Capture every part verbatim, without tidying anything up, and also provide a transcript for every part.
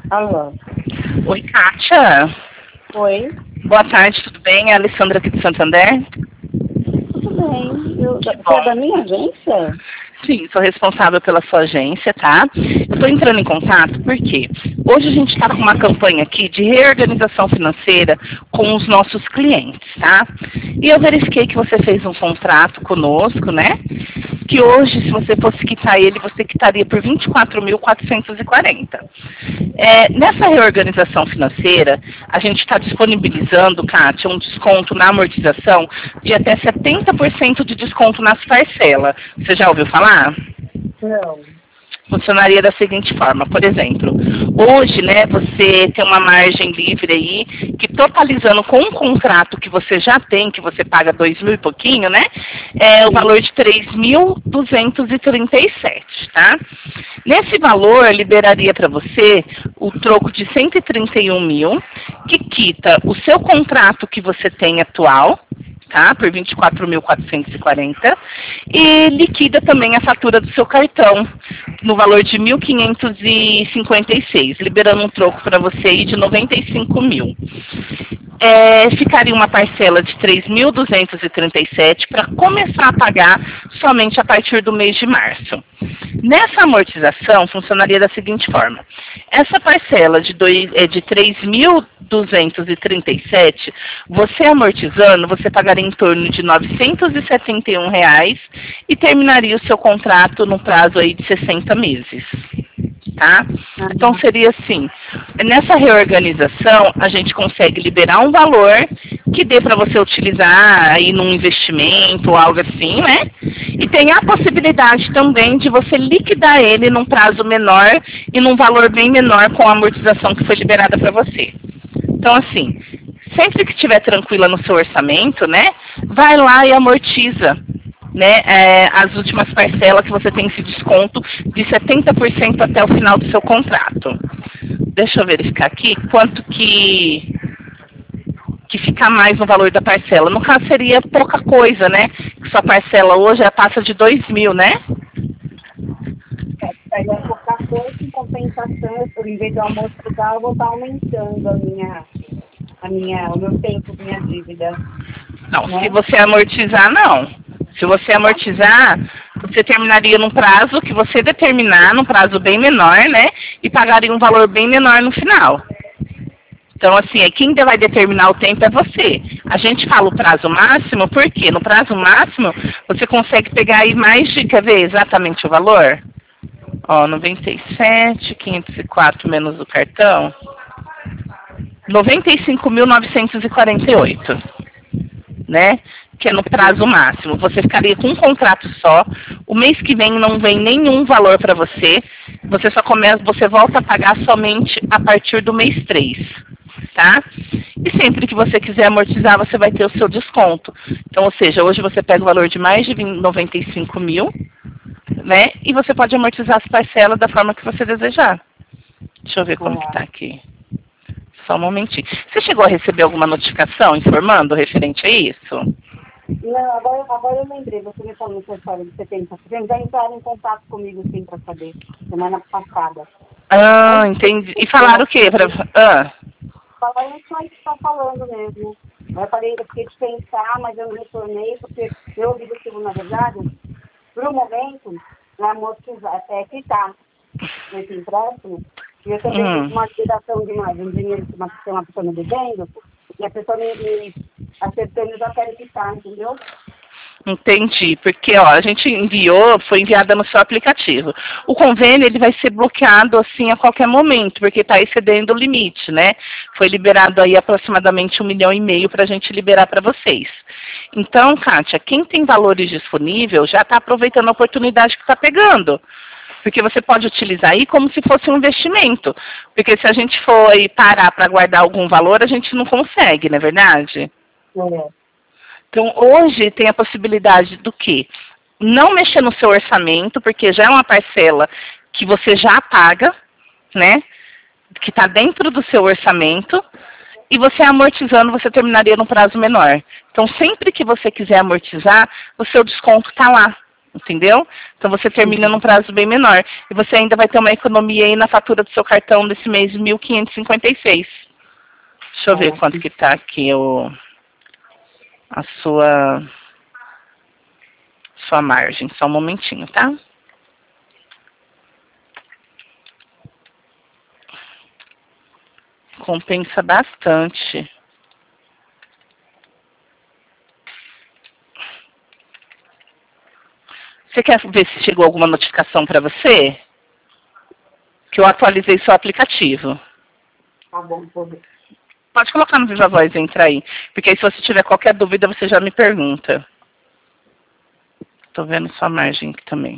Alô. Oi, Kátia. Oi. Boa tarde, tudo bem? É a Alessandra aqui de Santander. Tudo bem. Eu, Que você é bom. da minha agência? Sim, sou responsável pela sua agência, tá? Estou entrando em contato porque hoje a gente está com uma campanha aqui de reorganização financeira com os nossos clientes, tá? E eu verifiquei que você fez um contrato conosco, né? Que hoje, se você fosse quitar ele, você quitaria por vinte e quatro mil quatrocentos e quarenta. É, nessa reorganização financeira, a gente está disponibilizando, Kátia, um desconto na amortização de até setenta por cento de desconto nas parcelas. Você já ouviu falar? Não. Funcionaria da seguinte forma, por exemplo, hoje, né, você tem uma margem livre aí, que totalizando com um contrato que você já tem, que você paga dois mil e pouquinho, né, é o valor de três mil duzentos e trinta e sete, tá? Nesse valor, liberaria para você o troco de cento e trinta e um mil, que quita o seu contrato que você tem atual, tá? Por vinte e quatro mil quatrocentos e quarenta, e liquida também a fatura do seu cartão no valor de mil quinhentos e cinquenta e seis, liberando um troco para você aí de noventa e cinco mil. É, ficaria uma parcela de três mil duzentos e trinta e sete para começar a pagar somente a partir do mês de março. Nessa amortização, funcionaria da seguinte forma. Essa parcela de, dois, é, de três mil duzentos e trinta e sete, você amortizando, você pagaria em torno de novecentos e setenta e um reais e terminaria o seu contrato no prazo aí de sessenta meses. Tá? Então seria assim, nessa reorganização a gente consegue liberar um valor que dê para você utilizar aí num investimento ou algo assim, né? E tem a possibilidade também de você liquidar ele num prazo menor e num valor bem menor com a amortização que foi liberada para você. Então assim, sempre que estiver tranquila no seu orçamento, né? Vai lá e amortiza, né, é, as últimas parcelas que você tem esse desconto de setenta por cento até o final do seu contrato. Deixa eu verificar aqui quanto que, que fica mais no valor da parcela. No caso seria pouca coisa, né? Sua parcela hoje é a taxa de dois mil, né? Seria pouca coisa em compensação, por em vez de eu amortizar, eu vou estar aumentando a minha, a minha, o meu tempo, minha dívida. Não, né? se você amortizar, não. Se você amortizar, você terminaria num prazo que você determinar, num prazo bem menor, né? E pagaria um valor bem menor no final. Então, assim, é quem vai determinar o tempo é você. A gente fala o prazo máximo, porque no prazo máximo você consegue pegar aí mais de, quer ver exatamente o valor? Ó, noventa e sete, quinhentos e quatro menos o cartão. noventa e cinco mil novecentos e quarenta e oito, né? Que é no prazo máximo. Você ficaria com um contrato só. O mês que vem não vem nenhum valor para você. Você só começa, você volta a pagar somente a partir do mês três, tá? E sempre que você quiser amortizar, você vai ter o seu desconto. Então, ou seja, hoje você pega o valor de mais de noventa e cinco mil, né? E você pode amortizar as parcelas da forma que você desejar. Deixa eu ver como que tá aqui. Só um momentinho. Você chegou a receber alguma notificação informando referente a isso? Não, agora, agora eu lembrei, você me falou essa história de setenta por cento, já entraram em contato comigo, sim, para saber, semana passada. Ah, entendi. E falaram o quê? Pra... Ah. Falaram só isso que está falando mesmo. Eu falei, eu fiquei de pensar, mas eu não retornei, porque meu objetivo, na verdade, para o momento, é amortizar, é quitar esse empréstimo. E eu também Hum. fiz uma liquidação de, uma, de um dinheiro que uma, que uma pessoa me devendo, e a pessoa me, me acertando, eu já quero quitar, entendeu? Entendi, porque ó, a gente enviou, foi enviada no seu aplicativo. O convênio ele vai ser bloqueado assim a qualquer momento, porque está excedendo o limite, né? Foi liberado aí aproximadamente um milhão e meio para a gente liberar para vocês. Então, Kátia, quem tem valores disponíveis já está aproveitando a oportunidade que está pegando. Porque você pode utilizar aí como se fosse um investimento. Porque se a gente for aí parar para guardar algum valor, a gente não consegue, não é verdade? É. Então, hoje tem a possibilidade do quê? Não mexer no seu orçamento, porque já é uma parcela que você já paga, né? Que está dentro do seu orçamento. E você amortizando, você terminaria no prazo menor. Então, sempre que você quiser amortizar, o seu desconto está lá, Entendeu? Então você termina num prazo bem menor. E você ainda vai ter uma economia aí na fatura do seu cartão desse mês de mil quinhentos e cinquenta e seis. Deixa eu ver É. quanto que tá aqui o, a sua, sua margem. Só um momentinho, tá? Compensa bastante. Você quer ver se chegou alguma notificação para você? Que eu atualizei seu aplicativo. Tá bom, vou ver. Pode colocar no Viva Voz e entrar aí. Porque aí se você tiver qualquer dúvida, você já me pergunta. Tô vendo sua margem aqui também.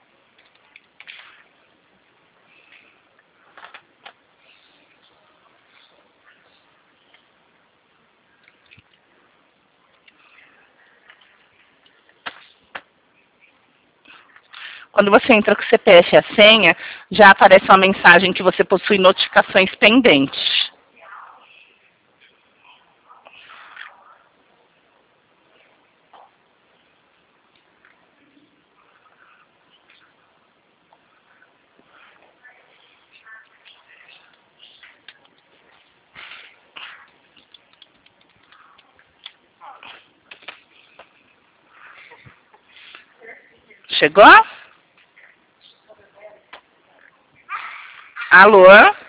Quando você entra com o C P F e a senha, já aparece uma mensagem que você possui notificações pendentes. Chegou? Alô?